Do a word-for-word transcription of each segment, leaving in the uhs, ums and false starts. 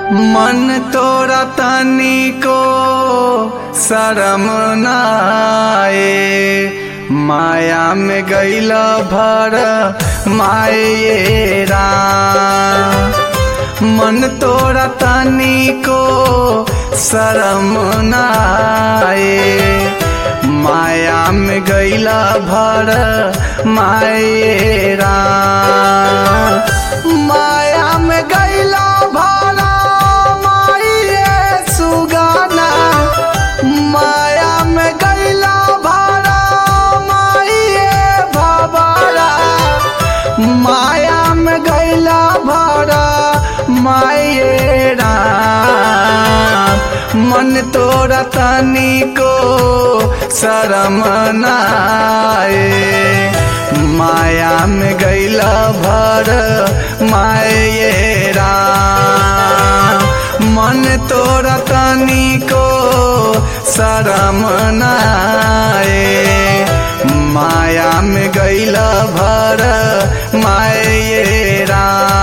मन तोरा तनिको शरम नाए, माया में गईल भर मायरा। मन तोरा तनिको शरम नाए, माया में गईल भर मायरा। माया में गईल भर माये सुगाना, माया में गईल भर माये भवरा। माया में गईल भर मायरा। मन तोरा तनिको शरम नाए, माया में गईल भर मायरा। मन तोरा तनिको शरम नाए, माया में गईल भर मायरा।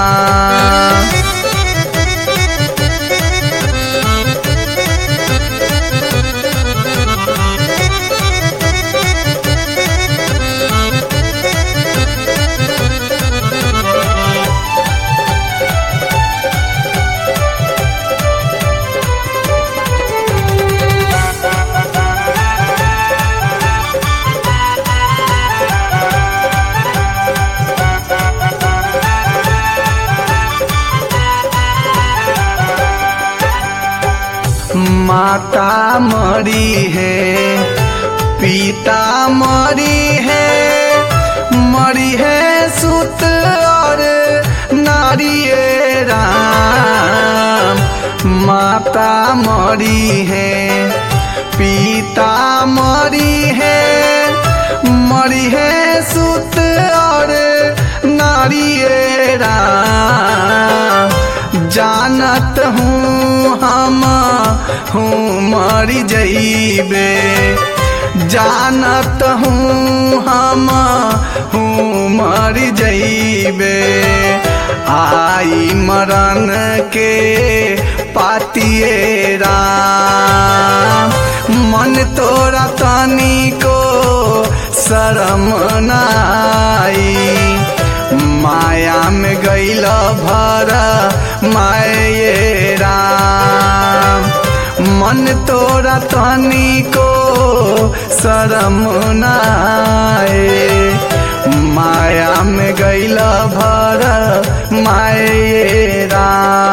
माता मरी है, पिता मरी है, मरी है सुत और नारिये राम। माता मरी है, पिता मरी है, मरी है सुत और नारिये राम। जानत हूँ हम हूँ मरी जइबे, जानत हूँ हम हूँ मरी जइबे। आई मरण के पातिये राम। मन तोरा तनिको शरम नाई, माया में गईल भर मायरा। मन तोरा तनिको शरम नाए, माया में गईल भर मायरा।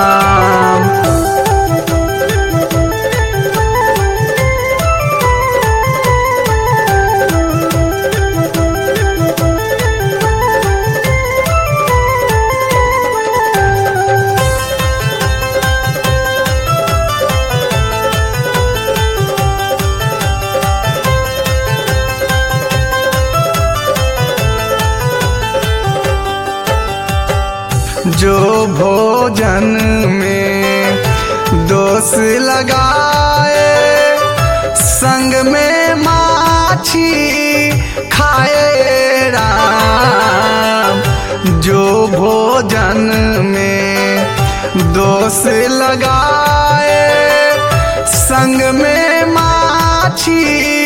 जो भोजन में दोष लगाए, संग में माछी खाए राम। जो भोजन में दोष लगाए, संग में माछी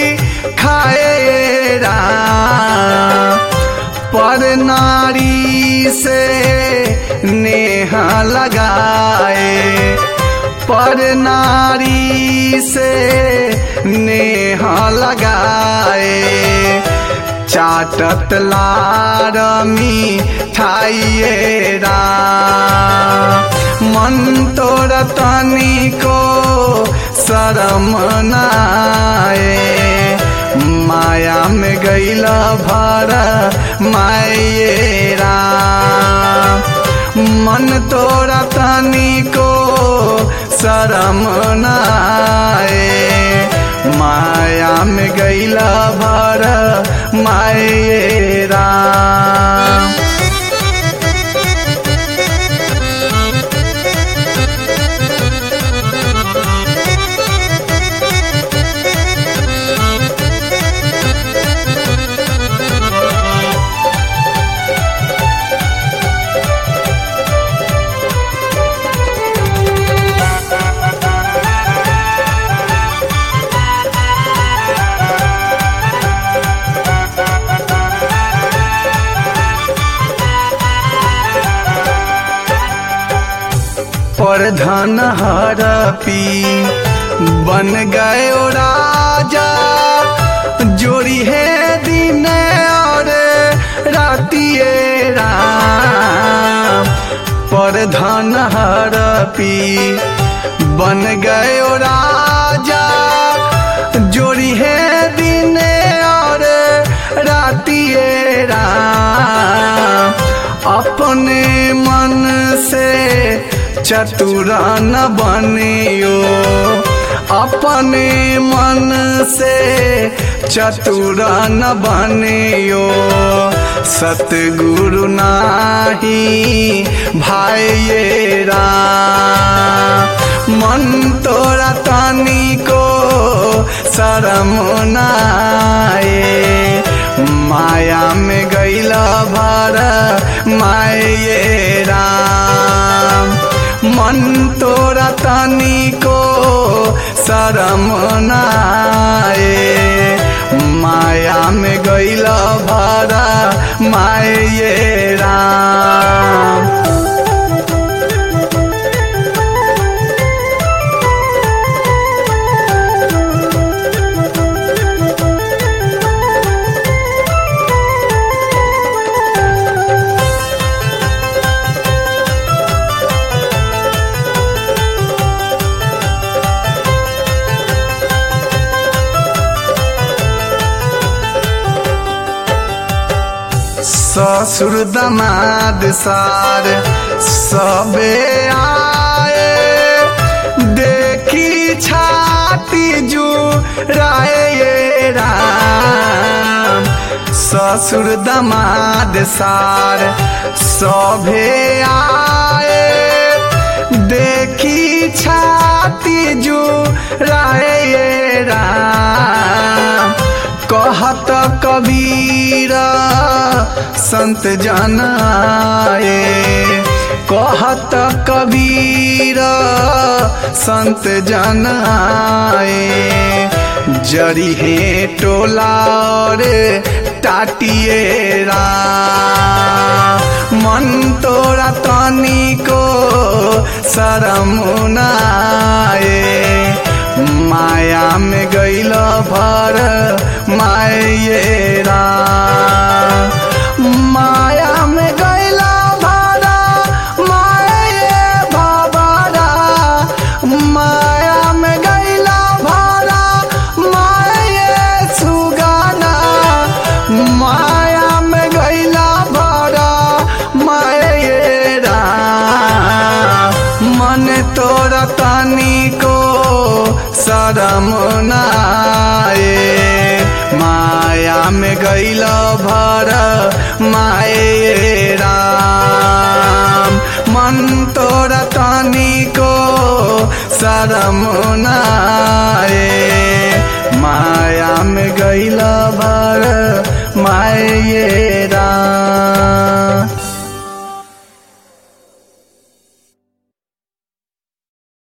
खाए राम। पर नारी से नेह लगाए, पर नारी से नेह लगाए। चाटत लार मिठाइये राम। मन तोरा तनिको शरम नाए, माया में गईल भर मायरा। मन तोरा तनिको शरम नाए, माया में गईल भर मायरा। परधन हरपी बन गए ओ राजा, जोड़ी है दिन और रातिए राम। परधन हरपी बन गए ओ राजा, जोड़ी है दिन और रातिए राम। अपने मन से चतुर न बनियो, अपने मन से चतुर न बनियो। सतगुरु नाही भाई ये राम। मन तोरा तनी को शरम नाए, माया में गैला भर माये राम। मन तोरा तनी को शरम नाए, माया में गैला भर माये राम। ससुर दमाद सार सबे आए, देखी छाती जुराए ये राम। ससुर दमाद सार सबे आए, देखी छाती जुराए ये राम। कहत कबीर संत जन आए, कहत कबीर संत जन आए। जरी है टोला रे टाटिए राम। मन तोरा तनी को शरम नाए, माया में गैल भर माये राम। माया में गैल भर माये भवरा, माया में गैल भर माये सुगाना। माया में गैल भर माये राम। मन तोरा तनी को शरम नाए, माया में गैल भर माये राम। मन तोरा तनी को शरम नाए, माया में गैल भर माये